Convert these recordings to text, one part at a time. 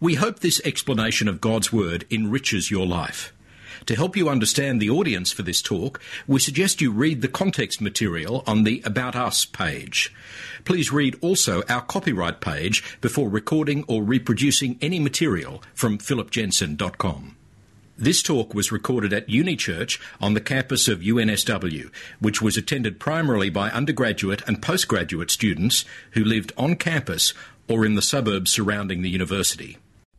We hope this explanation of God's Word enriches your life. To help you understand the audience for this talk, we suggest you read the context material on the About Us page. Please read also our copyright page before recording or reproducing any material from philipjensen.com. This talk was recorded at Uni Church on the campus of UNSW, which was attended primarily by undergraduate and postgraduate students who lived on campus or in the suburbs surrounding the university.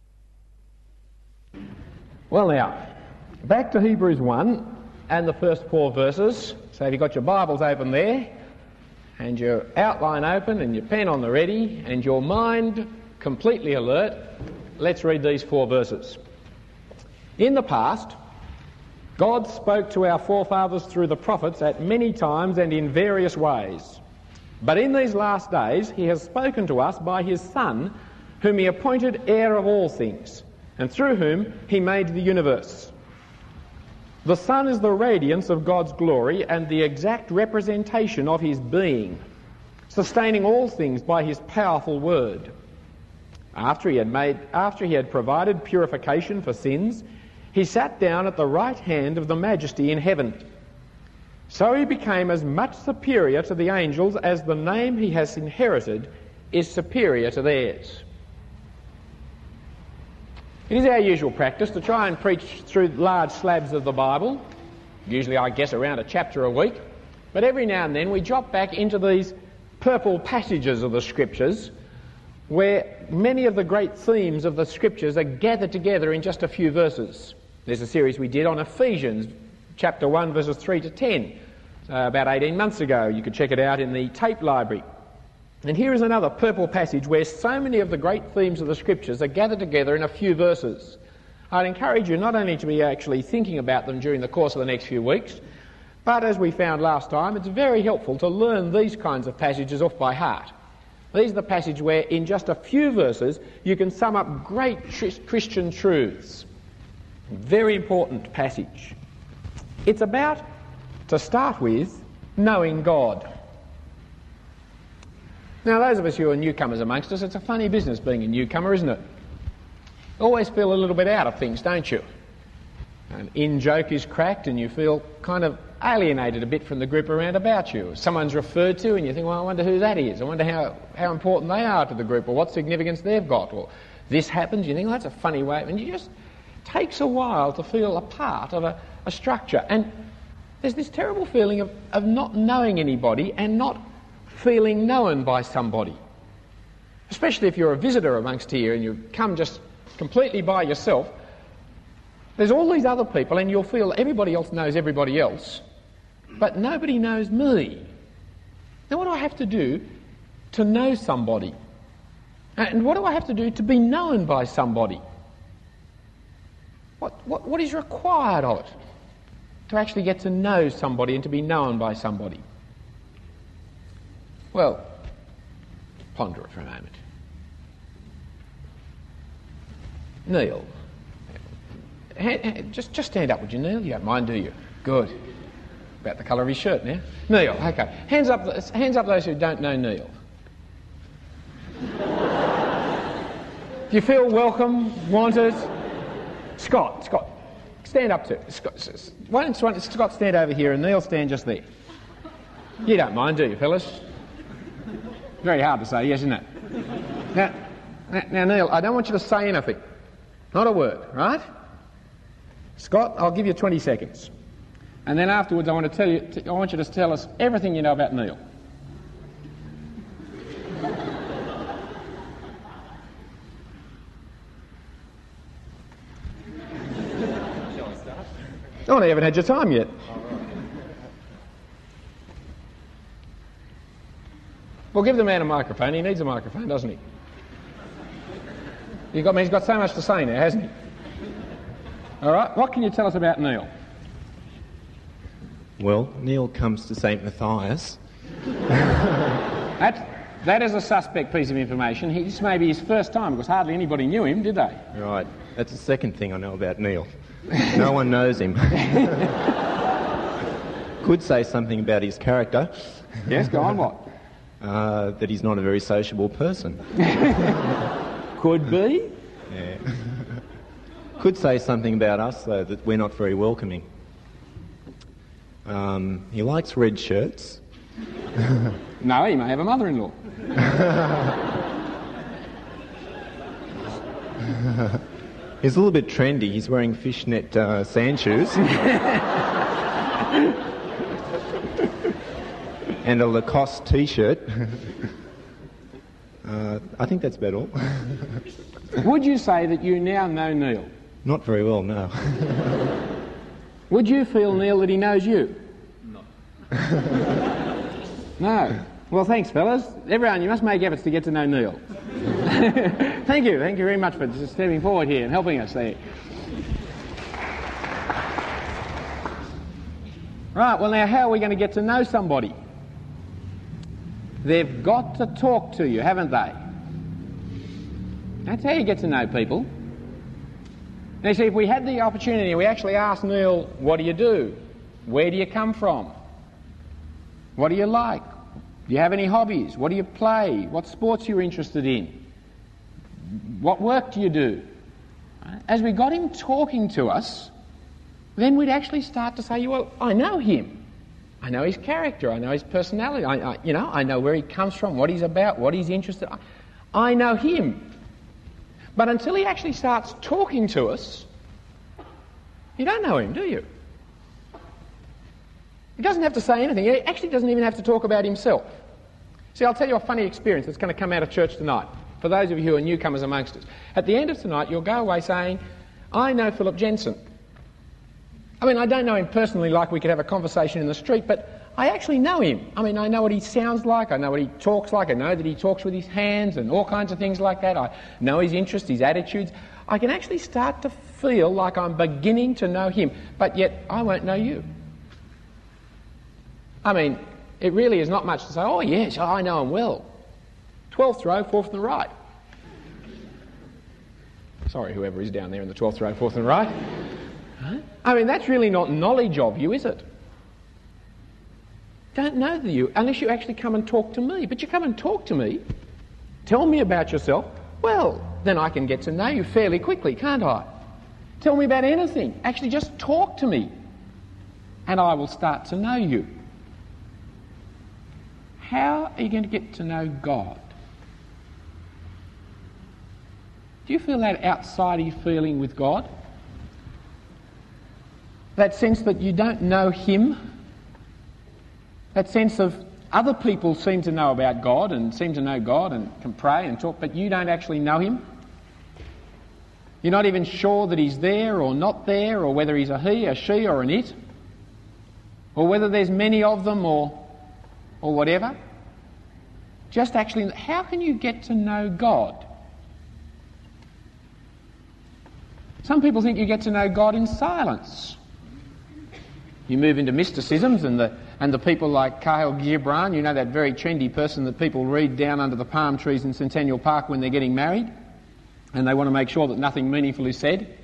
Well now, back to Hebrews 1 and the first 4 verses. So if you've got your Bibles open there, and your outline open, and your pen on the ready, and your mind completely alert, let's read these 4 verses. In the past, God spoke to our forefathers through the prophets at many times and in various ways. But in these last days he has spoken to us by his Son, whom he appointed heir of all things, and through whom he made the universe. The Son is the radiance of God's glory and the exact representation of his being, sustaining all things by his powerful word. After he had provided purification for sins, he sat down at the right hand of the Majesty in heaven. So he became as much superior to the angels as the name he has inherited is superior to theirs. It is our usual practice to try and preach through large slabs of the Bible, usually I guess around a chapter a week, but every now and then we drop back into these purple passages of the Scriptures where many of the great themes of the Scriptures are gathered together in just a few verses. There's a series we did on Ephesians, chapter 1, verses 3 to 10, about 18 months ago. You could check it out in the tape library. And here is another purple passage where so many of the great themes of the Scriptures are gathered together in a few verses. I'd encourage you not only to be actually thinking about them during the course of the next few weeks, but as we found last time, it's very helpful to learn these kinds of passages off by heart. These are the passages where in just a few verses you can sum up great Christian truths. Very important passage. It's about, to start with, knowing God. Now, those of us who are newcomers amongst us, it's a funny business being a newcomer, isn't it? Always feel a little bit out of things, don't you? An in-joke is cracked and you feel kind of alienated a bit from the group around about you. Someone's referred to and you think, well, I wonder who that is. I wonder how important they are to the group or what significance they've got. Or this happens, you think, well, that's a funny way. And it just takes a while to feel a part of a structure. And there's this terrible feeling of not knowing anybody and not feeling known by somebody. Especially if you're a visitor amongst here and you come just completely by yourself. There's all these other people and you'll feel everybody else knows everybody else, but nobody knows me. Now what do I have to do to know somebody? And what do I have to do to be known by somebody? What is required of it to actually get to know somebody and to be known by somebody? Well, ponder it for a moment. Neil. Just stand up, would you, Neil? You don't mind, do you? Good. About the colour of his shirt now. Neil, okay. Hands up those who don't know Neil. Do you feel welcome, wanted? Scott, stand up too. Why don't Scott stand over here and Neil stand just there? You don't mind, do you, fellas? Very hard to say, yes, isn't it? Now, Neil, I don't want you to say anything. Not a word, right? Scott, I'll give you 20 seconds. And then afterwards I want you to tell us everything you know about Neil. Oh, you haven't had your time yet. Well, give the man a microphone. He needs a microphone, doesn't he? He's got so much to say now, hasn't he? All right, what can you tell us about Neil? Well, Neil comes to St. Matthias. That is a suspect piece of information. This may be his first time because hardly anybody knew him, did they? Right, that's the second thing I know about Neil. No one knows him. Could say something about his character. Yes, go on, what? That he's not a very sociable person. Could be. Yeah. Could say something about us, though, that we're not very welcoming. He likes red shirts. No, he may have a mother-in-law. He's a little bit trendy. He's wearing fishnet sand shoes. And a Lacoste T-shirt. I think that's about all. Would you say that you now know Neil? Not very well, no. Would you feel, Neil, that he knows you? No. No. Well, thanks, fellas. Everyone, you must make efforts to get to know Neil. Thank you very much for stepping forward here and helping us there. Right, well now, how are we going to get to know somebody? They've got to talk to you, haven't they? That's how you get to know people. Now, you see, if we had the opportunity, we actually asked Neil, what do you do? Where do you come from? What do you like? Do you have any hobbies? What do you play? What sports you're interested in? What work do you do? As we got him talking to us, then we'd actually start to say, well, I know him. I know his character. I know his personality. I know where he comes from, what he's about, what he's interested in. I know him. But until he actually starts talking to us, you don't know him, do you? He doesn't have to say anything. He actually doesn't even have to talk about himself. See, I'll tell you a funny experience that's going to come out of church tonight. For those of you who are newcomers amongst us. At the end of tonight, you'll go away saying, I know Philip Jensen. I mean, I don't know him personally like we could have a conversation in the street, but I actually know him. I mean, I know what he sounds like, I know what he talks like, I know that he talks with his hands and all kinds of things like that. I know his interests, his attitudes. I can actually start to feel like I'm beginning to know him, but yet I won't know you. I mean, it really is not much to say, oh yes, I know him well. 12th row, 4th and right. Sorry, whoever is down there in the 12th row, 4th and right. Huh? I mean, that's really not knowledge of you, is it? Don't know you unless you actually come and talk to me. But you come and talk to me, tell me about yourself, well, then I can get to know you fairly quickly, can't I? Tell me about anything. Actually, just talk to me, and I will start to know you. How are you going to get to know God? Do you feel that outsidey feeling with God? That sense that you don't know him? That sense of other people seem to know about God and seem to know God and can pray and talk, but you don't actually know him? You're not even sure that he's there or not there, or whether he's a he, a she, or an it, or whether there's many of them or whatever. Just actually, how can you get to know God? Some people think you get to know God in silence. You move into mysticisms and the people like Kyle Gibran, you know, that very trendy person that people read down under the palm trees in Centennial Park when they're getting married, and they want to make sure that nothing meaningful is said.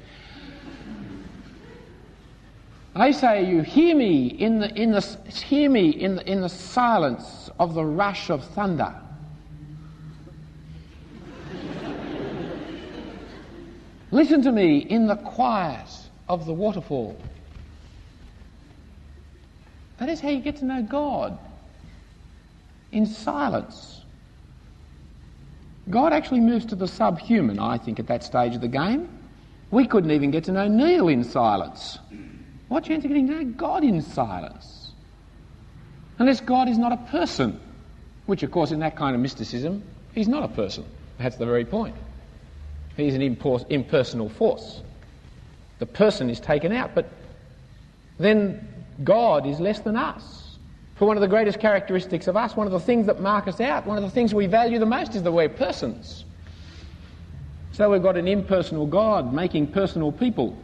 They say, you hear me in the silence of the rush of thunder. Listen to me in the quiet of the waterfall. That is how you get to know God. In silence. God actually moves to the subhuman, I think, at that stage of the game. We couldn't even get to know Neil in silence. What chance of getting to know God in silence? Unless God is not a person. Which, of course, in that kind of mysticism, he's not a person. That's the very point. He's an impersonal force. The person is taken out, but then God is less than us. For one of the greatest characteristics of us, one of the things that mark us out, one of the things we value the most is that we're persons. So we've got an impersonal God making personal people.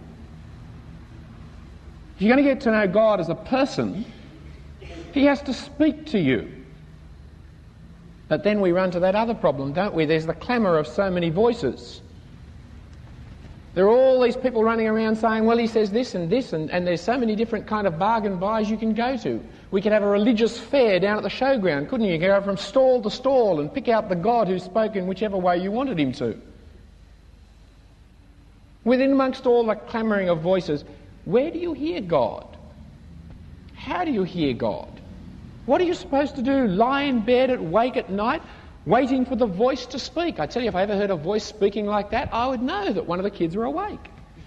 If you're going to get to know God as a person, he has to speak to you. But then we run to that other problem, don't we? There's the clamour of so many voices. There are all these people running around saying, well, he says this, and there's so many different kind of bargain buys you can go to. We could have a religious fair down at the showground, couldn't you? You could go from stall to stall and pick out the God who spoke in whichever way you wanted him to. Within amongst all the clamouring of voices, where do you hear God? How do you hear God? What are you supposed to do? Lie in bed awake at night, waiting for the voice to speak? I tell you, if I ever heard a voice speaking like that, I would know that one of the kids were awake.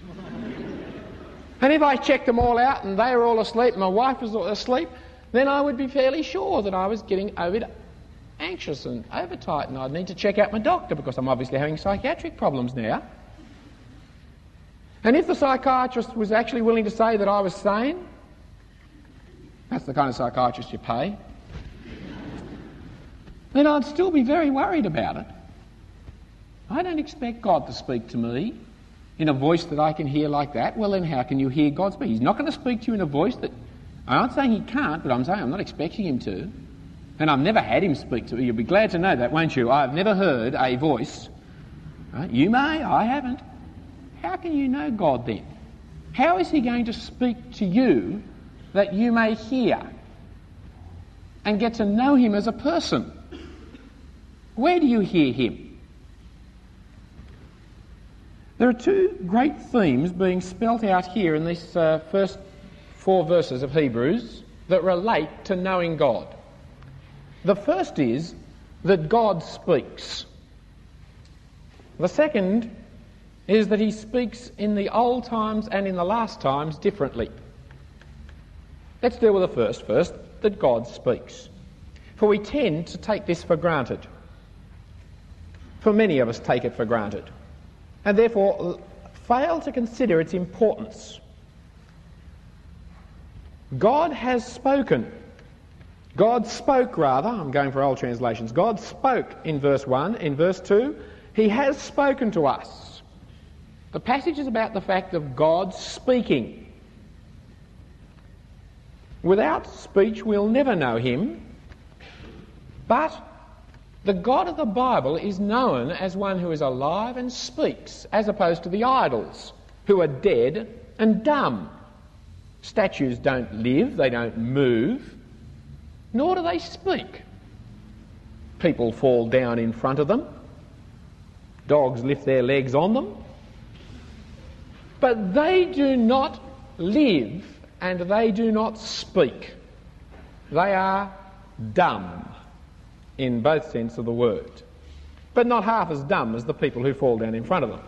And if I checked them all out and they were all asleep and my wife was asleep, then I would be fairly sure that I was getting a bit anxious and overtight, and I'd need to check out my doctor because I'm obviously having psychiatric problems now. And if the psychiatrist was actually willing to say that I was sane, that's the kind of psychiatrist you pay, then I'd still be very worried about it. I don't expect God to speak to me in a voice that I can hear like that. Well, then how can you hear God speak? He's not going to speak to you in a voice that... I'm not saying he can't, but I'm saying I'm not expecting him to. And I've never had him speak to me. You'll be glad to know that, won't you? I've never heard a voice. Right? You may, I haven't. How can you know God then? How is he going to speak to you that you may hear and get to know him as a person? Where do you hear him? There are two great themes being spelt out here in these first 4 verses of Hebrews that relate to knowing God. The first is that God speaks. The second is that he speaks in the old times and in the last times differently. Let's deal with the first, that God speaks. For we tend to take this for granted. For many of us take it for granted, and therefore fail to consider its importance. God has spoken. God spoke, rather. I'm going for old translations. God spoke in verse 1. In verse 2, he has spoken to us. The passage is about the fact of God speaking. Without speech, we'll never know him. But the God of the Bible is known as one who is alive and speaks, as opposed to the idols, who are dead and dumb. Statues don't live, they don't move, nor do they speak. People fall down in front of them. Dogs lift their legs on them. But they do not live and they do not speak. They are dumb in both sense of the word, but not half as dumb as the people who fall down in front of them.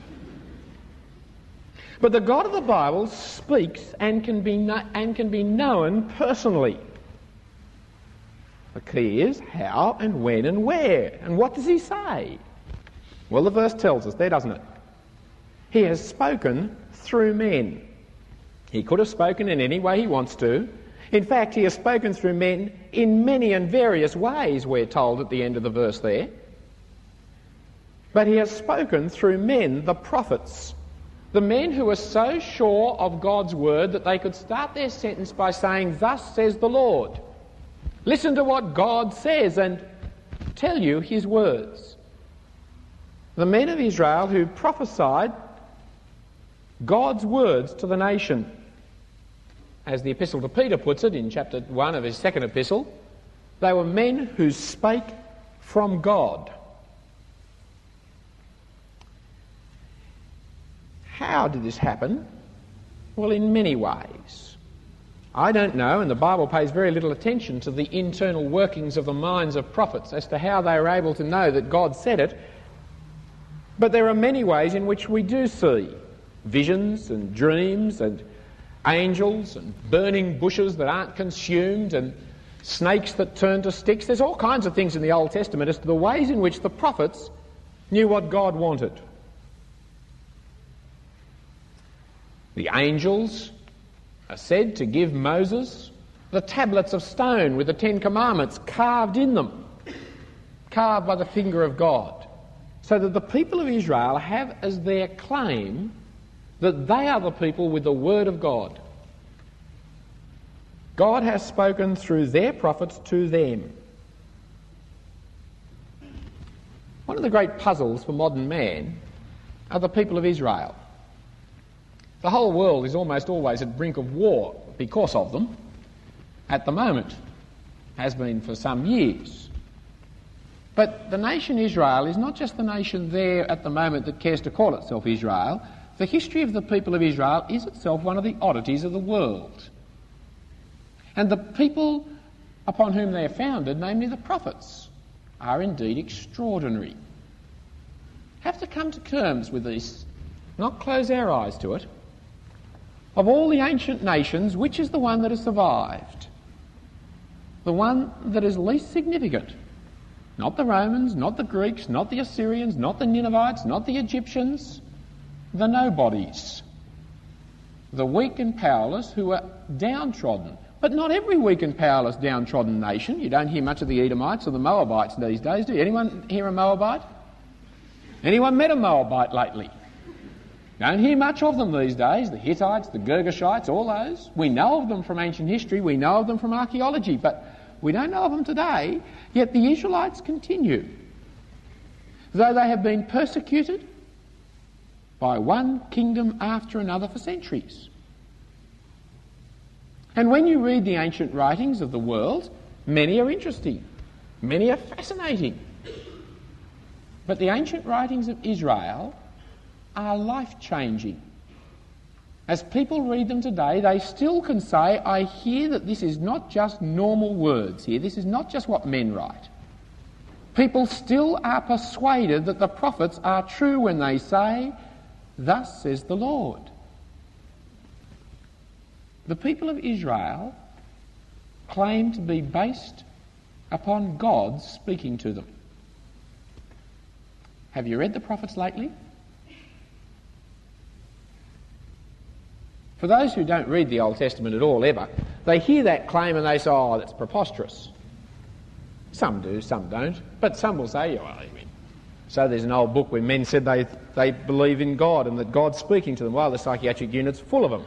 But the God of the Bible speaks and can be known personally. The key is how and when and where. And what does he say? Well, the verse tells us there, doesn't it? He has spoken through men. He could have spoken in any way he wants to. In fact, he has spoken through men in many and various ways, we're told at the end of the verse there. But he has spoken through men, the prophets, the men who are so sure of God's word that they could start their sentence by saying, "Thus says the Lord." Listen to what God says and tell you his words. The men of Israel who prophesied God's words to the nation. As the epistle to Peter puts it in chapter 1 of his second epistle, they were men who spake from God. How did this happen? Well, in many ways. I don't know, and the Bible pays very little attention to the internal workings of the minds of prophets as to how they were able to know that God said it. But there are many ways in which we do see visions and dreams and angels and burning bushes that aren't consumed and snakes that turn to sticks. There's all kinds of things in the Old Testament as to the ways in which the prophets knew what God wanted. The angels are said to give Moses the tablets of stone with the 10 Commandments carved in them, carved by the finger of God, so that the people of Israel have as their claim that they are the people with the word of God. God has spoken through their prophets to them. One of the great puzzles for modern man are the people of Israel. The whole world is almost always at brink of war because of them, at the moment, has been for some years. But the nation Israel is not just the nation there at the moment that cares to call itself Israel. the history of the people of Israel is itself one of the oddities of the world. And the people upon whom they are founded, namely the prophets, are indeed extraordinary. Have to come to terms with this, not close our eyes to it. Of all the ancient nations, which is the one that has survived? The one that is least significant. Not the Romans, not the Greeks, not the Assyrians, not the Ninevites, not the Egyptians. The nobodies. The weak and powerless who are downtrodden. But not every weak and powerless downtrodden nation. You don't hear much of the Edomites or the Moabites these days, do you? Anyone hear a Moabite? Anyone met a Moabite lately? Don't hear much of them these days. The Hittites, the Girgashites, all those. We know of them from ancient history. We know of them from archaeology. But we don't know of them today. Yet the Israelites continue. Though they have been persecuted by one kingdom after another for centuries. And when you read the ancient writings of the world, many are interesting. Many are fascinating. But the ancient writings of Israel are life-changing. As people read them today, they still can say, I hear that this is not just normal words here, this is not just what men write. People still are persuaded that the prophets are true when they say, thus says the Lord. The people of Israel claim to be based upon God speaking to them. Have you read the prophets lately? For those who don't read the Old Testament at all ever, they hear that claim and they say, oh, that's preposterous. Some do, some don't. But some will say, well, I mean, so there's an old book where men said they believe in God and that God's speaking to them. Well, the psychiatric unit's full of them.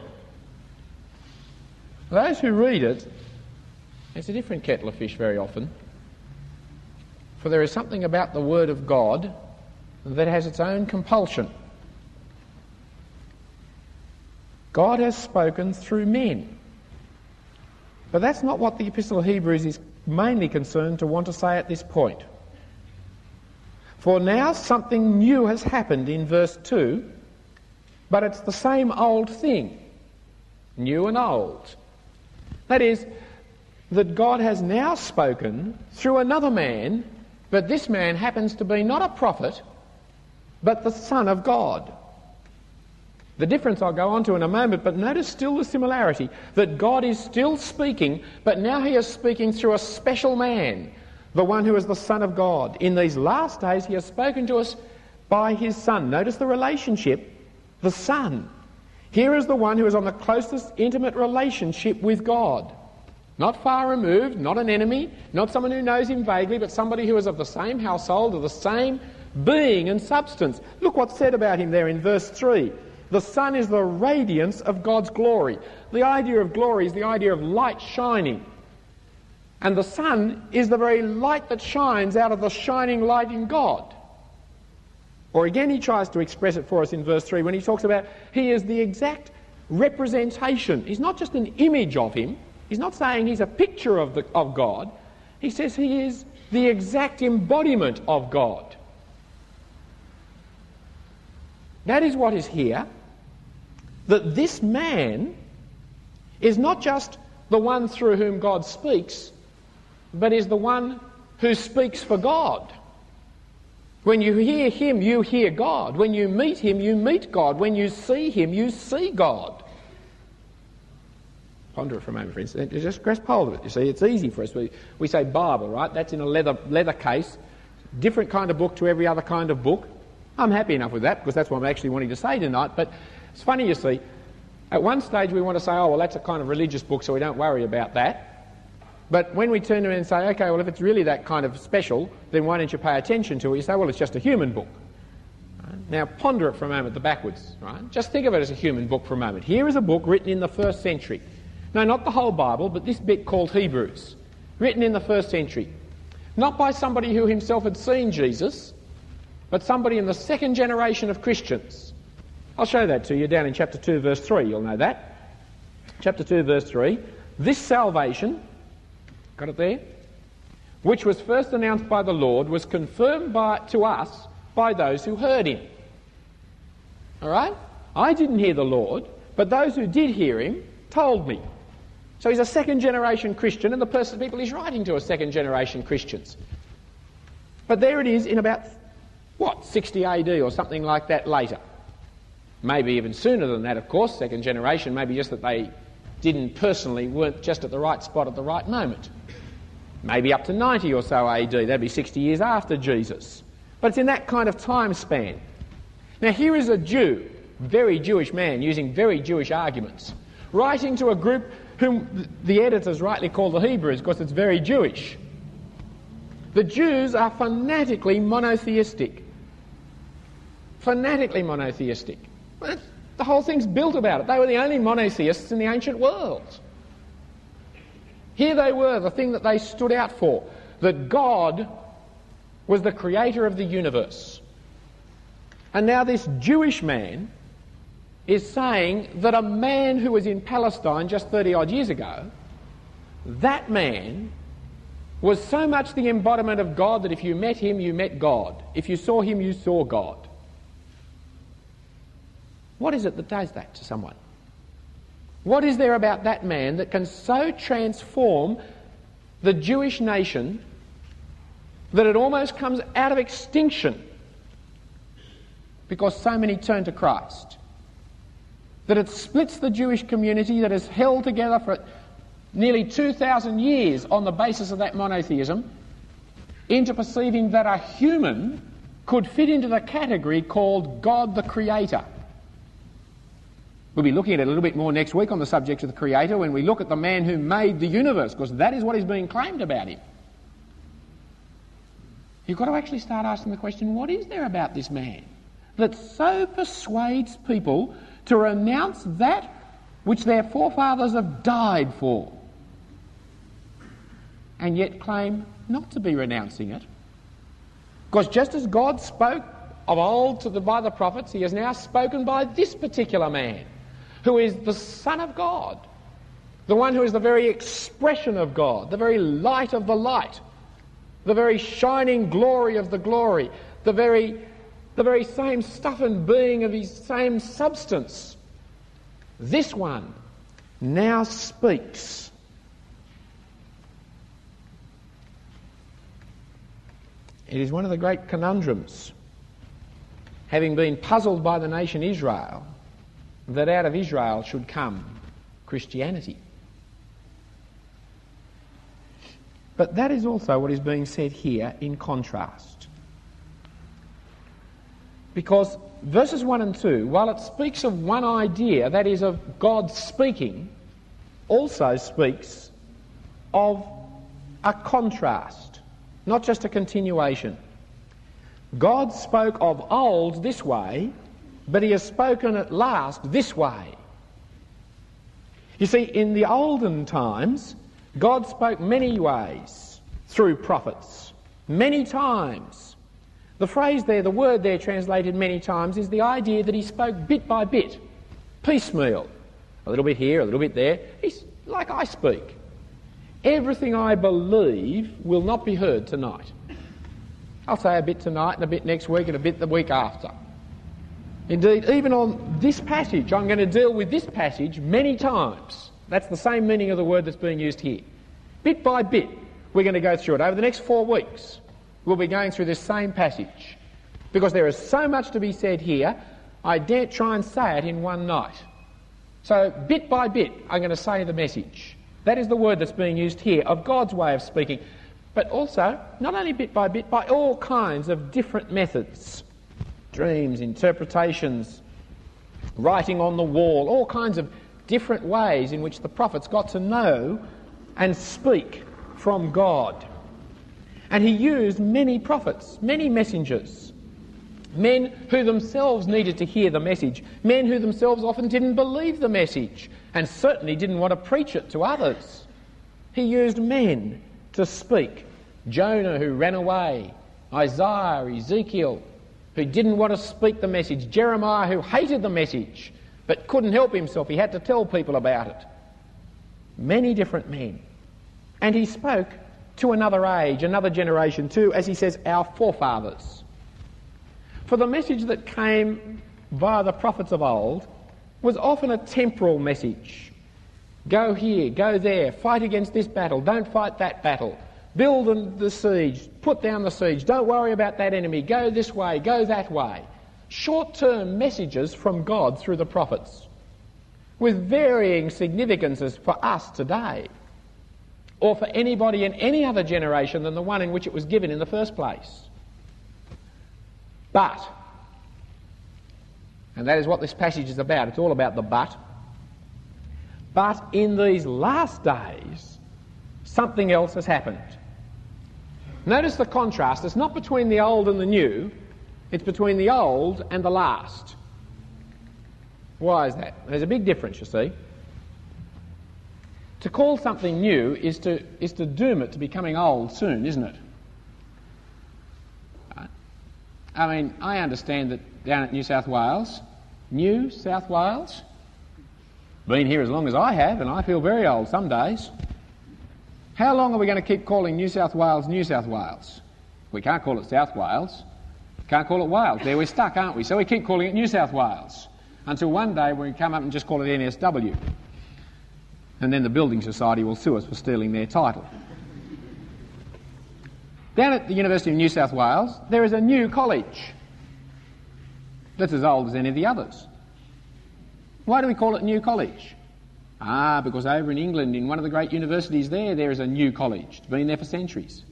Those who read it, it's a different kettle of fish very often. For there is something about the Word of God that has its own compulsion. God has spoken through men. But that's not what the Epistle of Hebrews is mainly concerned to want to say at this point. For now something new has happened in verse 2, but it's the same old thing, new and old. That is, that God has now spoken through another man, but this man happens to be not a prophet, but the Son of God. The difference I'll go on to in a moment, but notice still the similarity, that God is still speaking, but now he is speaking through a special man, the one who is the Son of God. In these last days he has spoken to us by his Son. Notice the relationship, the Son. Here is the one who is on the closest intimate relationship with God. Not far removed, not an enemy, not someone who knows him vaguely, but somebody who is of the same household, of the same being and substance. Look what's said about him there in verse 3. The Son is the radiance of God's glory. The idea of glory is the idea of light shining. And the Son is the very light that shines out of the shining light in God. Or again he tries to express it for us in verse 3 when he talks about he is the exact representation. He's not just an image of him. He's not saying he's a picture of God. He says he is the exact embodiment of God. That is what is here. That this man is not just the one through whom God speaks, but is the one who speaks for God. When you hear him, you hear God. When you meet him, you meet God. When you see him, you see God. Ponder it for a moment, friends. Just grasp hold of it. You see, it's easy for us. We say Bible, right? That's in a leather case. Different kind of book to every other kind of book. I'm happy enough with that because that's what I'm actually wanting to say tonight. But it's funny, you see. At one stage we want to say, oh, well, that's a kind of religious book, so we don't worry about that. But when we turn to it and say, okay, well, if it's really that kind of special, then why don't you pay attention to it? You say, well, it's just a human book. Right? Now, ponder it for a moment, the backwards. Right? Just think of it as a human book for a moment. Here is a book written in the 1st century. No, not the whole Bible, but this bit called Hebrews. Written in the 1st century. Not by somebody who himself had seen Jesus, but somebody in the 2nd generation of Christians. I'll show that to you down in chapter 2, verse 3. You'll know that. Chapter 2, verse 3. This salvation... Got it there? Which was first announced by the Lord, was confirmed to us by those who heard him. All right? I didn't hear the Lord, but those who did hear him told me. So he's a second-generation Christian, and the people he's writing to are second-generation Christians. But there it is in about, 60 AD or something like that later. Maybe even sooner than that, of course, second generation, maybe just that they weren't just at the right spot at the right moment. Maybe up to 90 or so AD, that'd be 60 years after Jesus. But it's in that kind of time span. Now here is a Jew, very Jewish man, using very Jewish arguments, writing to a group whom the editors rightly call the Hebrews because it's very Jewish. The Jews are fanatically monotheistic. Fanatically monotheistic. The whole thing's built about it. They were the only monotheists in the ancient world. Here they were, the thing that they stood out for, that God was the creator of the universe. And now this Jewish man is saying that a man who was in Palestine just 30 odd years ago, that man was so much the embodiment of God that if you met him, you met God. If you saw him, you saw God. What is it that does that to someone? What is there about that man that can so transform the Jewish nation that it almost comes out of extinction because so many turn to Christ? That it splits the Jewish community that has held together for nearly 2,000 years on the basis of that monotheism into perceiving that a human could fit into the category called God the Creator. We'll be looking at it a little bit more next week on the subject of the Creator when we look at the man who made the universe, because that is what is being claimed about him. You've got to actually start asking the question, what is there about this man that so persuades people to renounce that which their forefathers have died for, and yet claim not to be renouncing it? Because just as God spoke of old by the prophets, he has now spoken by this particular man, who is the Son of God, the one who is the very expression of God, the very light of the light, the very shining glory of the glory, the very same stuff and being of his same substance. This one now speaks. It is one of the great conundrums, having been puzzled by the nation Israel, that out of Israel should come Christianity. But that is also what is being said here in contrast. Because verses 1 and 2, while it speaks of one idea, that is of God speaking, also speaks of a contrast, not just a continuation. God spoke of old this way, but he has spoken at last this way. You see, in the olden times, God spoke many ways through prophets, many times. The phrase there, the word there translated many times, is the idea that he spoke bit by bit, piecemeal, a little bit here, a little bit there. He's like I speak. Everything I believe will not be heard tonight. I'll say a bit tonight and a bit next week and a bit the week after. Indeed, even on this passage, I'm going to deal with this passage many times. That's the same meaning of the word that's being used here. Bit by bit, we're going to go through it. Over the next 4 weeks, we'll be going through this same passage. Because there is so much to be said here, I daren't try and say it in one night. So, bit by bit, I'm going to say the message. That is the word that's being used here, of God's way of speaking. But also, not only bit, by all kinds of different methods. Dreams, interpretations, writing on the wall, all kinds of different ways in which the prophets got to know and speak from God. And he used many prophets, many messengers, men who themselves needed to hear the message, men who themselves often didn't believe the message and certainly didn't want to preach it to others. He used men to speak. Jonah, who ran away, Isaiah, Ezekiel, who didn't want to speak the message, Jeremiah, who hated the message but couldn't help himself. He had to tell people about it. Many different men. And he spoke to another age, another generation, to, as he says, our forefathers. For the message that came by the prophets of old was often a temporal message. Go here, go there, fight against this battle, don't fight that battle, build the siege, put down the siege, don't worry about that enemy, go this way, go that way. Short-term messages from God through the prophets with varying significances for us today or for anybody in any other generation than the one in which it was given in the first place. But, and that is what this passage is about, it's all about the but in these last days, something else has happened. Notice the contrast. It's not between the old and the new, it's between the old and the last. Why is that? There's a big difference, you see. To call something new is to doom it to becoming old soon, isn't it? I mean, I understand that down at New South Wales, been here as long as I have, and I feel very old some days. How long are we going to keep calling New South Wales New South Wales? We can't call it South Wales. Can't call it Wales. There we're stuck, aren't we? So we keep calling it New South Wales until one day we come up and just call it NSW. And then the Building Society will sue us for stealing their title. Down at the University of New South Wales, there is a new college that's as old as any of the others. Why do we call it New College? Because over in England, in one of the great universities there is a new college. It's been there for centuries.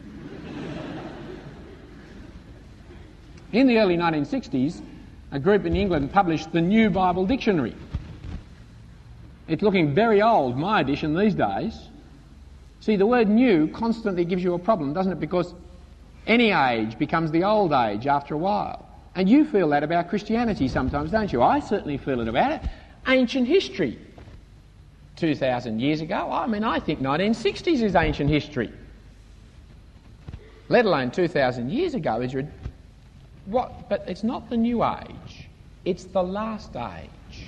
In the early 1960s, a group in England published the New Bible Dictionary. It's looking very old, my edition these days. See, the word new constantly gives you a problem, doesn't it? Because any age becomes the old age after a while. And you feel that about Christianity sometimes, don't you? I certainly feel it about it. Ancient history. 2,000 years ago, I mean, I think 1960s is ancient history. Let alone 2,000 years ago. But it's not the new age. It's the last age.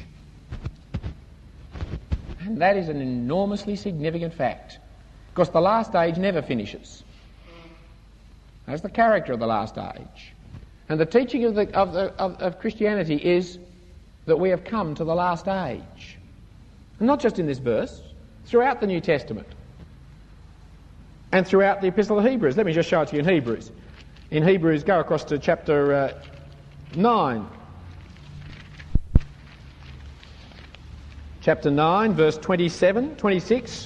And that is an enormously significant fact. Because the last age never finishes. That's the character of the last age. And the teaching of Christianity is that we have come to the last age. And not just in this verse, throughout the New Testament. And throughout the Epistle of Hebrews. Let me just show it to you in Hebrews. In Hebrews, go across to chapter 9. Chapter 9, verse 27, 26.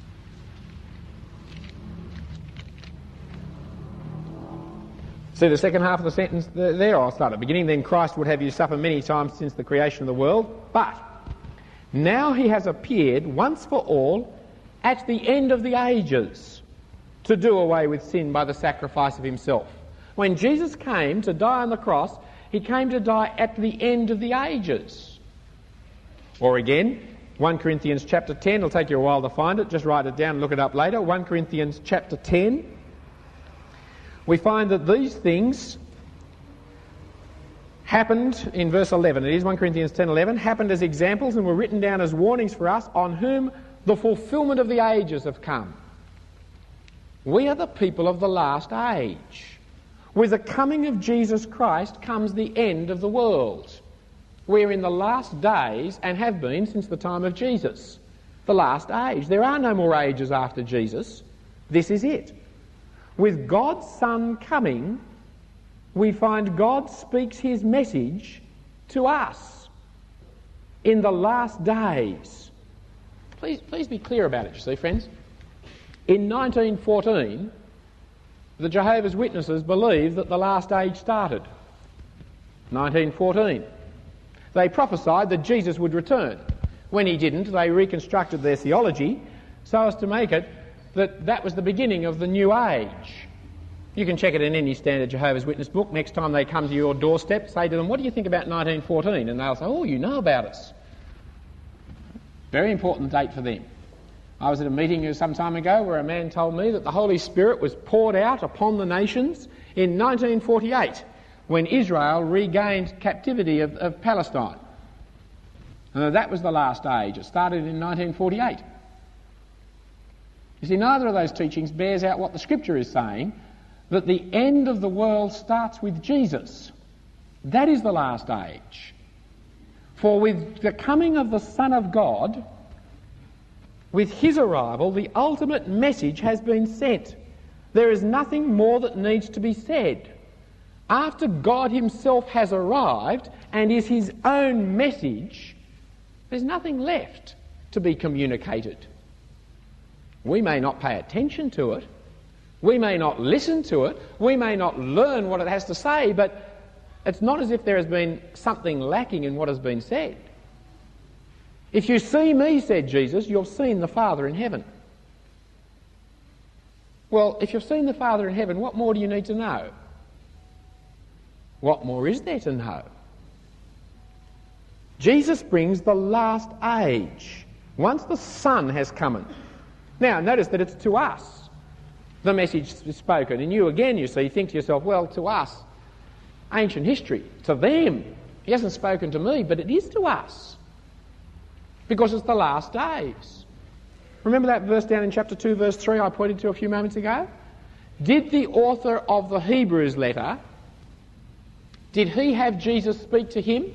See the second half of the sentence there? I'll start at the beginning. Then Christ would have you suffer many times since the creation of the world. But now he has appeared once for all at the end of the ages to do away with sin by the sacrifice of himself. When Jesus came to die on the cross, he came to die at the end of the ages. Or again, 1 Corinthians chapter 10, it'll take you a while to find it, just write it down and look it up later. 1 Corinthians chapter 10, we find that these things happened in verse 11. It is 1 Corinthians 10:11, happened as examples and were written down as warnings for us, on whom the fulfilment of the ages have come. We are the people of the last age. With the coming of Jesus Christ comes the end of the world. We're in the last days and have been since the time of Jesus. The last age. There are no more ages after Jesus. This is it. With God's Son coming, we find God speaks his message to us in the last days. Please be clear about it, you see, friends. In 1914, the Jehovah's Witnesses believed that the last age started. 1914. They prophesied that Jesus would return. When he didn't, they reconstructed their theology so as to make it that was the beginning of the new age. You can check it in any standard Jehovah's Witness book. Next time they come to your doorstep, say to them, what do you think about 1914? And they'll say, oh, you know about us. Very important date for them. I was at a meeting some time ago where a man told me that the Holy Spirit was poured out upon the nations in 1948 when Israel regained captivity of Palestine. And that was the last age. It started in 1948. You see, neither of those teachings bears out what the Scripture is saying, that the end of the world starts with Jesus. That is the last age. For with the coming of the Son of God, with his arrival, the ultimate message has been sent. There is nothing more that needs to be said. After God himself has arrived and is his own message, there's nothing left to be communicated. We may not pay attention to it. We may not listen to it. We may not learn what it has to say, but it's not as if there has been something lacking in what has been said. If you see me, said Jesus, you've seen the Father in heaven. Well, if you've seen the Father in heaven, what more do you need to know? What more is there to know? Jesus brings the last age, once the Son has come. Now, notice that it's to us the message is spoken. And you again, you see, think to yourself, well, to us, ancient history, to them. He hasn't spoken to me, but it is to us. Because it's the last days. Remember that verse down in chapter 2, verse 3 I pointed to a few moments ago? Did the author of the Hebrews letter, did he have Jesus speak to him?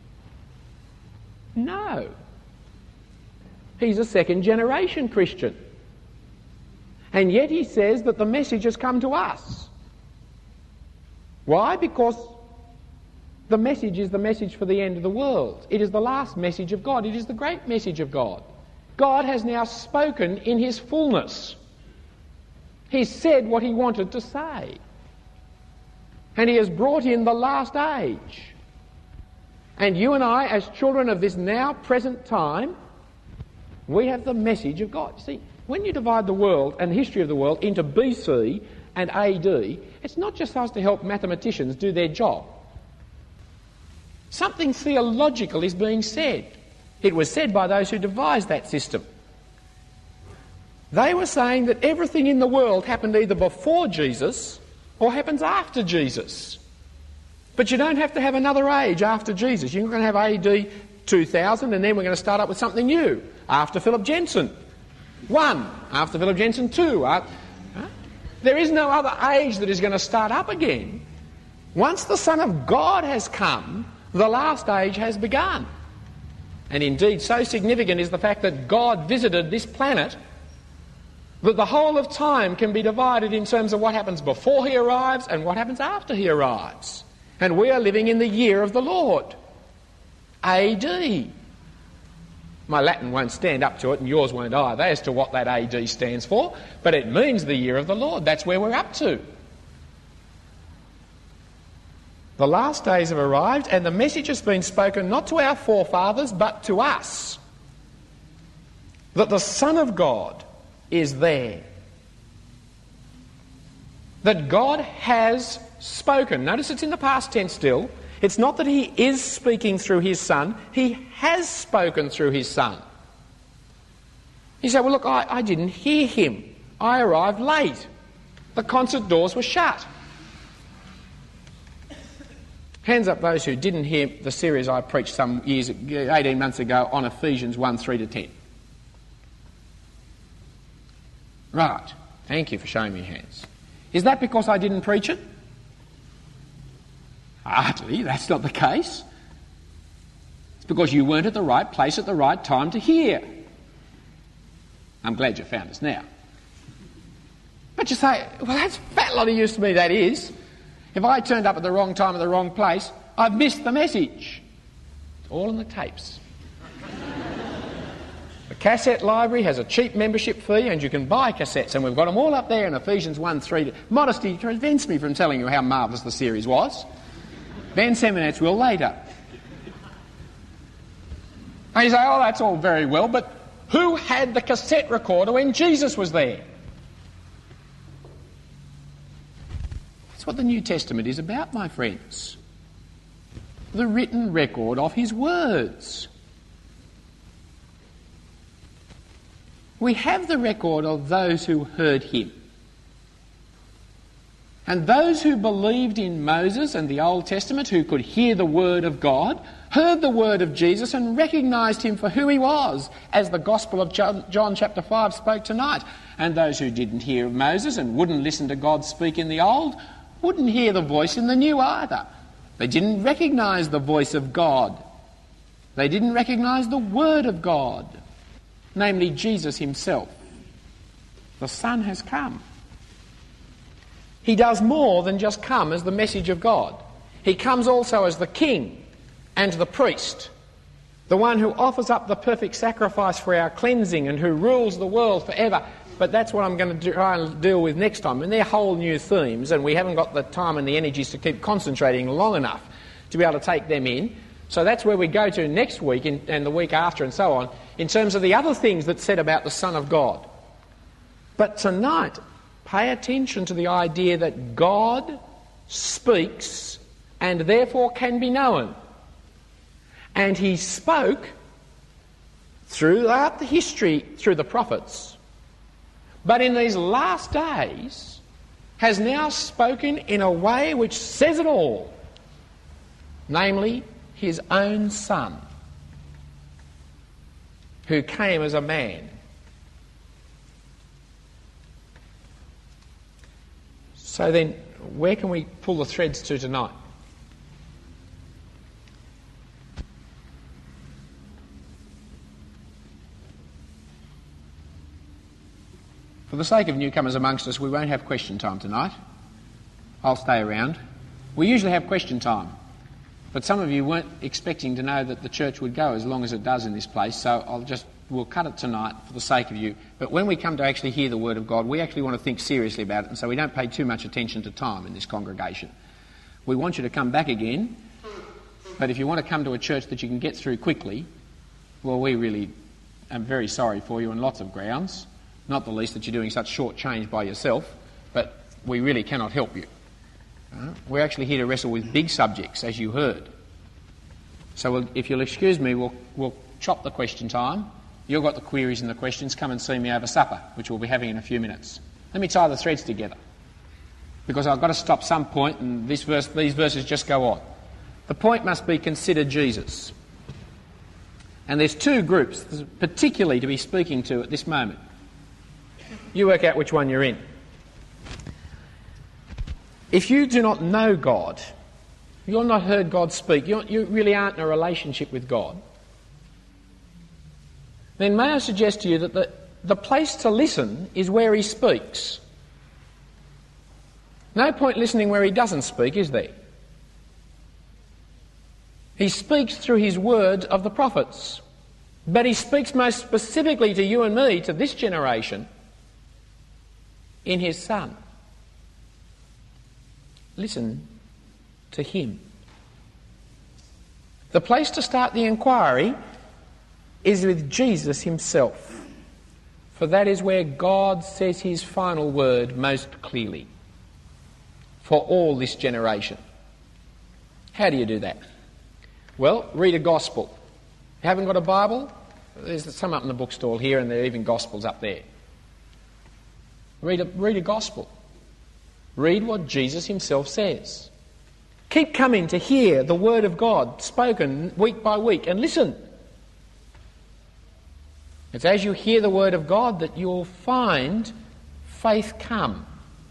No. He's a second generation Christian. And yet he says that the message has come to us. Why? Because the message is the message for the end of the world. It is the last message of God. It is the great message of God. God has now spoken in his fullness. He said what he wanted to say. And he has brought in the last age. And you and I, as children of this now present time, we have the message of God. See, when you divide the world and the history of the world into BC and AD, it's not just so as to help mathematicians do their job. Something theological is being said. It was said by those who devised that system. They were saying that everything in the world happened either before Jesus or happens after Jesus. But you don't have to have another age after Jesus. You're going to have AD 2000 and then we're going to start up with something new. After Philip Jensen. 1. After Philip Jensen 2. There is no other age that is going to start up again. Once the Son of God has come, the last age has begun. And indeed, so significant is the fact that God visited this planet that the whole of time can be divided in terms of what happens before he arrives and what happens after he arrives. And we are living in the year of the Lord. AD. My Latin won't stand up to it and yours won't either as to what that AD stands for, but it means the year of the Lord. That's where we're up to. The last days have arrived and the message has been spoken not to our forefathers but to us. That the Son of God is there. That God has spoken. Notice it's in the past tense still. It's not that he is speaking through his Son. He has spoken through his Son. You say, well, look, I didn't hear him. I arrived late. The concert doors were shut. Hands up those who didn't hear the series I preached some years, 18 months ago on Ephesians 1, 3-10. Right. Thank you for showing me your hands. Is that because I didn't preach it? Hardly. That's not the case. It's because you weren't at the right place at the right time to hear. I'm glad you found us now. But you say, well, that's a fat lot of use to me, that is. If I turned up at the wrong time at the wrong place, I've missed the message. It's all in the tapes. The cassette library has a cheap membership fee and you can buy cassettes, and we've got them all up there in Ephesians 1, 3. Modesty prevents me from telling you how marvellous the series was. Ben Seminets will later. And you say, oh, that's all very well, but who had the cassette recorder when Jesus was there? That's what the New Testament is about, my friends. The written record of his words. We have the record of those who heard him. And those who believed in Moses and the Old Testament, who could hear the word of God, heard the word of Jesus and recognised him for who he was, as the Gospel of John chapter 5 spoke tonight. And those who didn't hear Moses and wouldn't listen to God speak in the Old, wouldn't hear the voice in the New either. They didn't recognize the voice of God. They didn't recognize the Word of God, namely Jesus himself. The Son has come. He does more than just come as the message of God. He comes also as the King and the priest, the one who offers up the perfect sacrifice for our cleansing and who rules the world forever. But that's what I'm going to try and deal with next time. And they're whole new themes, and we haven't got the time and the energies to keep concentrating long enough to be able to take them in. So that's where we go to next week and the week after and so on, in terms of the other things that's said about the Son of God. But tonight, pay attention to the idea that God speaks and therefore can be known. And he spoke throughout the history through the prophets, but in these last days has now spoken in a way which says it all, namely his own Son, who came as a man. So then, where can we pull the threads to tonight? For the sake of newcomers amongst us, we won't have question time tonight. I'll stay around. We usually have question time, but some of you weren't expecting to know that the church would go as long as it does in this place, so we'll cut it tonight for the sake of you. But when we come to actually hear the Word of God, we actually want to think seriously about it, and so we don't pay too much attention to time in this congregation. We want you to come back again, but if you want to come to a church that you can get through quickly, well, we really am very sorry for you on lots of grounds, not the least that you're doing such short change by yourself, but we really cannot help you. We're actually here to wrestle with big subjects, as you heard. So if you'll excuse me, we'll chop the question time. You've got the queries and the questions. Come and see me over supper, which we'll be having in a few minutes. Let me tie the threads together, because I've got to stop some point, and these verses just go on. The point must be consider Jesus. And there's two groups, particularly to be speaking to at this moment. You work out which one you're in. If you do not know God, you've not heard God speak, you really aren't in a relationship with God, then may I suggest to you that the place to listen is where he speaks. No point listening where he doesn't speak, is there? He speaks through his word of the prophets, but he speaks most specifically to you and me, to this generation, in his Son. Listen to him. The place to start the inquiry is with Jesus himself, for that is where God says his final word most clearly for all this generation. How do you do that? Well, read a gospel. You haven't got a Bible? There's some up in the bookstall here, and there are even gospels up there. Read a gospel. Read what Jesus himself says. Keep coming to hear the word of God spoken week by week, and listen. It's as you hear the word of God that you'll find faith come.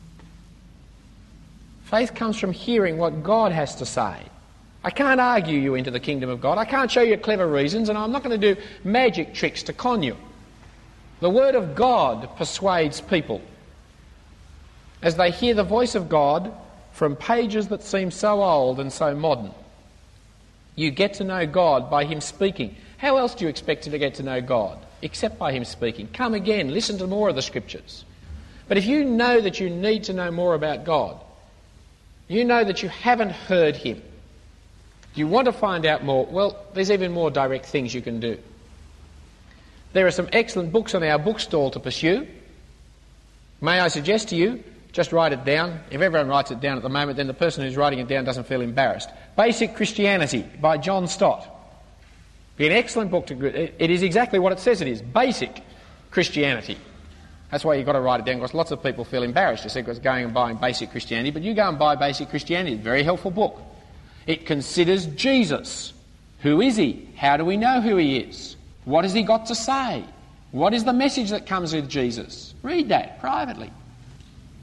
Faith comes from hearing what God has to say. I can't argue you into the kingdom of God. I can't show you clever reasons, and I'm not going to do magic tricks to con you. The word of God persuades people as they hear the voice of God from pages that seem so old and so modern. You get to know God by him speaking. How else do you expect to get to know God? Except by him speaking. Come again, listen to more of the scriptures. But if you know that you need to know more about God, you know that you haven't heard him, you want to find out more, well, there's even more direct things you can do. There are some excellent books on our bookstall to pursue. May I suggest to you, just write it down. If everyone writes it down at the moment, then the person who's writing it down doesn't feel embarrassed. Basic Christianity by John Stott. Be an excellent book to... It is exactly what it says it is. Basic Christianity. That's why you've got to write it down, because lots of people feel embarrassed to say because going and buying Basic Christianity, but you go and buy Basic Christianity. It's a very helpful book. It considers Jesus. Who is he? How do we know who he is? What has he got to say? What is the message that comes with Jesus? Read that privately.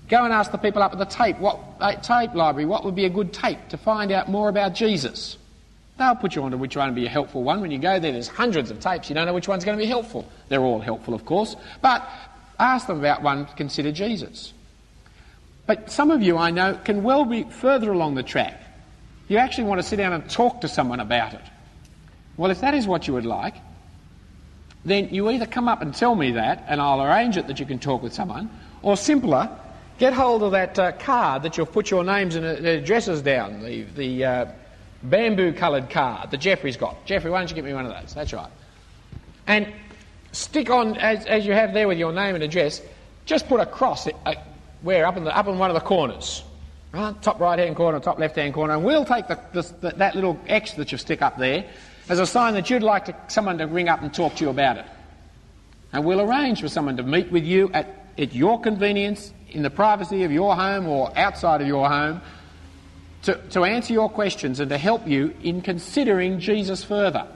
Go and ask the people up at the tape library what would be a good tape to find out more about Jesus. They'll put you onto which one would be a helpful one. When you go there, there's hundreds of tapes. You don't know which one's going to be helpful. They're all helpful, of course. But ask them about one to consider Jesus. But some of you, I know, can well be further along the track. You actually want to sit down and talk to someone about it. Well, if that is what you would like, then you either come up and tell me that, and I'll arrange it that you can talk with someone, or simpler, get hold of that card that you'll put your names and addresses down, the bamboo-coloured card that Jeffrey's got. Jeffrey, why don't you get me one of those? That's right. And stick on, as you have there with your name and address, just put a cross where up in one of the corners, right? Top right-hand corner, top left-hand corner, and we'll take that little X that you stick up there as a sign that you'd like someone to ring up and talk to you about it. And we'll arrange for someone to meet with you at your convenience, in the privacy of your home or outside of your home, to answer your questions and to help you in considering Jesus further.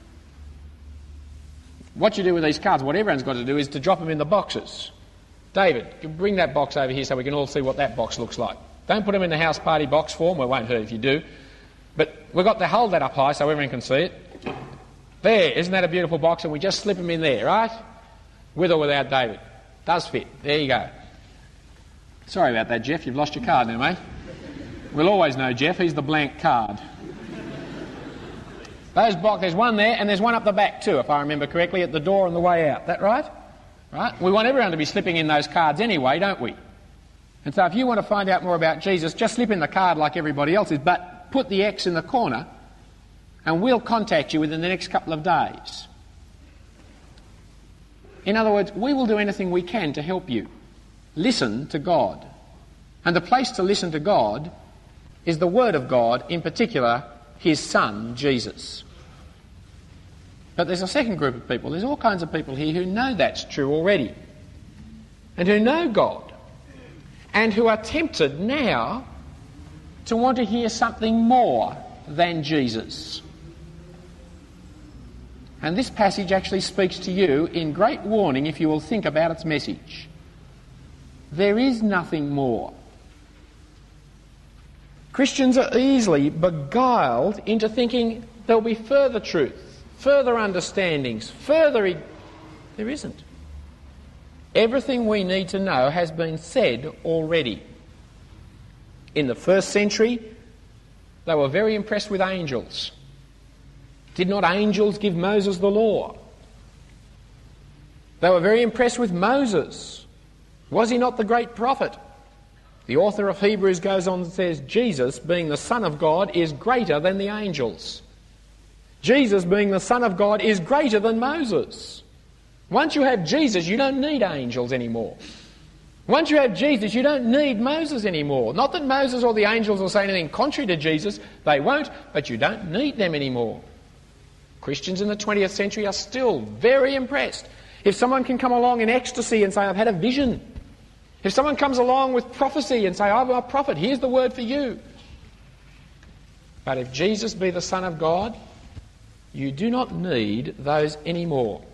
What you do with these cards, what everyone's got to do, is to drop them in the boxes. David, bring that box over here so we can all see what that box looks like. Don't put them in the house party box form. Well, it won't hurt if you do. But we've got to hold that up high so everyone can see it. There, isn't that a beautiful box? And we just slip them in there, right? With or without David. Does fit. There you go. Sorry about that, Jeff. You've lost your card now, mate. We'll always know Jeff. He's the blank card. There's one there, and there's one up the back too, if I remember correctly, at the door on the way out. That right? Right? We want everyone to be slipping in those cards anyway, don't we? And so if you want to find out more about Jesus, just slip in the card like everybody else is, but put the X in the corner, and we'll contact you within the next couple of days. In other words, we will do anything we can to help you. Listen to God. And the place to listen to God is the Word of God, in particular, His Son, Jesus. But there's a second group of people. There's all kinds of people here who know that's true already, and who know God, and who are tempted now to want to hear something more than Jesus. And this passage actually speaks to you in great warning if you will think about its message. There is nothing more. Christians are easily beguiled into thinking there'll be further truth, further understandings, There isn't. Everything we need to know has been said already. In the first century, they were very impressed with angels. Did not angels give Moses the law? They were very impressed with Moses. Was he not the great prophet? The author of Hebrews goes on and says, Jesus, being the Son of God, is greater than the angels. Jesus, being the Son of God, is greater than Moses. Once you have Jesus, you don't need angels anymore. Once you have Jesus, you don't need Moses anymore. Not that Moses or the angels will say anything contrary to Jesus. They won't, but you don't need them anymore. Christians in the 20th century are still very impressed. If someone can come along in ecstasy and say, I've had a vision. If someone comes along with prophecy and say, I'm a prophet, here's the word for you. But if Jesus be the Son of God, you do not need those anymore.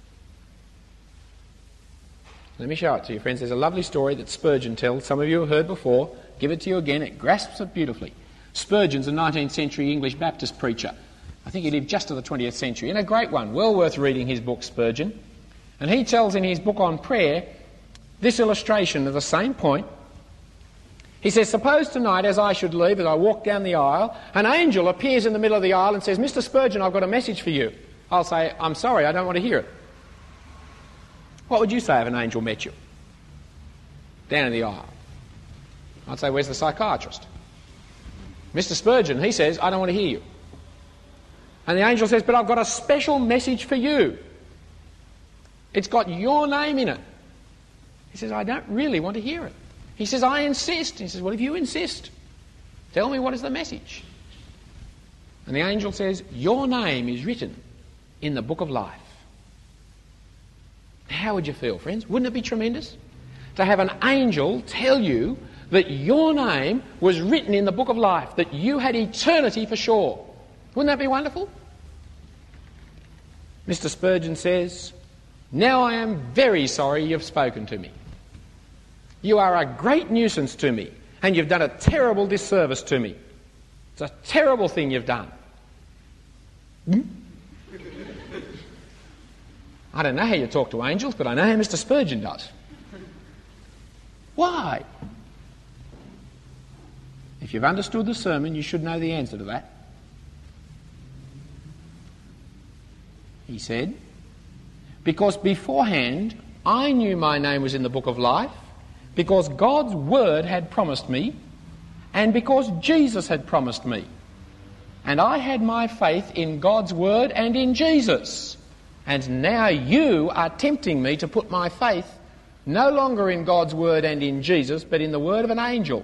Let me show it to you, friends. There's a lovely story that Spurgeon tells. Some of you have heard before. Give it to you again. It grasps it beautifully. Spurgeon's a 19th century English Baptist preacher. I think he lived just to the 20th century. And a great one. Well worth reading his book, Spurgeon. And he tells in his book on prayer this illustration of the same point. He says, suppose tonight as I should leave, as I walk down the aisle, an angel appears in the middle of the aisle and says, Mr. Spurgeon, I've got a message for you. I'll say, I'm sorry, I don't want to hear it. What would you say if an angel met you? Down in the aisle. I'd say, where's the psychiatrist? Mr. Spurgeon, he says, I don't want to hear you. And the angel says, but I've got a special message for you. It's got your name in it. He says, I don't really want to hear it. He says, I insist. He says, well, if you insist, tell me what is the message. And the angel says, your name is written in the book of life. How would you feel, friends? Wouldn't it be tremendous to have an angel tell you that your name was written in the book of life, that you had eternity for sure? Wouldn't that be wonderful? Mr. Spurgeon says, now I am very sorry you've spoken to me. You are a great nuisance to me, and you've done a terrible disservice to me. It's a terrible thing you've done. I don't know how you talk to angels, but I know how Mr. Spurgeon does. Why? If you've understood the sermon, you should know the answer to that. He said, because beforehand I knew my name was in the book of life, because God's word had promised me, and because Jesus had promised me. And I had my faith in God's word and in Jesus. And now you are tempting me to put my faith no longer in God's word and in Jesus, but in the word of an angel.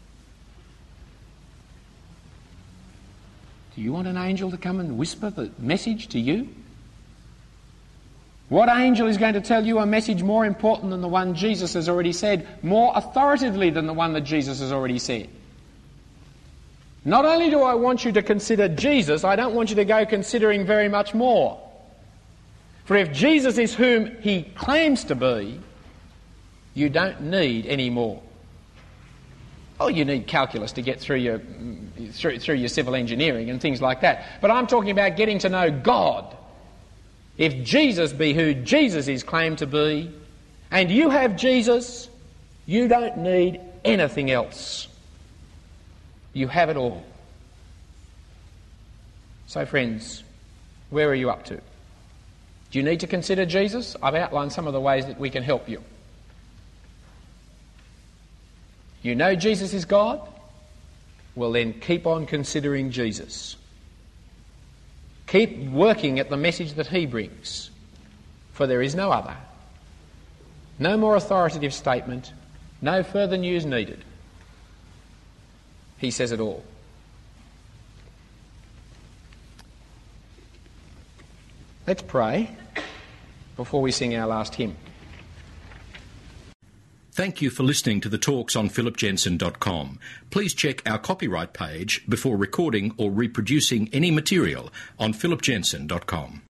Do you want an angel to come and whisper the message to you? What angel is going to tell you a message more important than the one Jesus has already said, more authoritatively than the one that Jesus has already said? Not only do I want you to consider Jesus, I don't want you to go considering very much more. For if Jesus is whom he claims to be, you don't need any more. Oh, you need calculus to get through your civil engineering and things like that. But I'm talking about getting to know God. If Jesus be who Jesus is claimed to be, and you have Jesus, you don't need anything else. You have it all. So friends, where are you up to? Do you need to consider Jesus? I've outlined some of the ways that we can help you. You know Jesus is God? Well then keep on considering Jesus. Keep working at the message that he brings, for there is no other. No more authoritative statement, no further news needed. He says it all. Let's pray before we sing our last hymn. Thank you for listening to the talks on philipjensen.com. Please check our copyright page before recording or reproducing any material on philipjensen.com.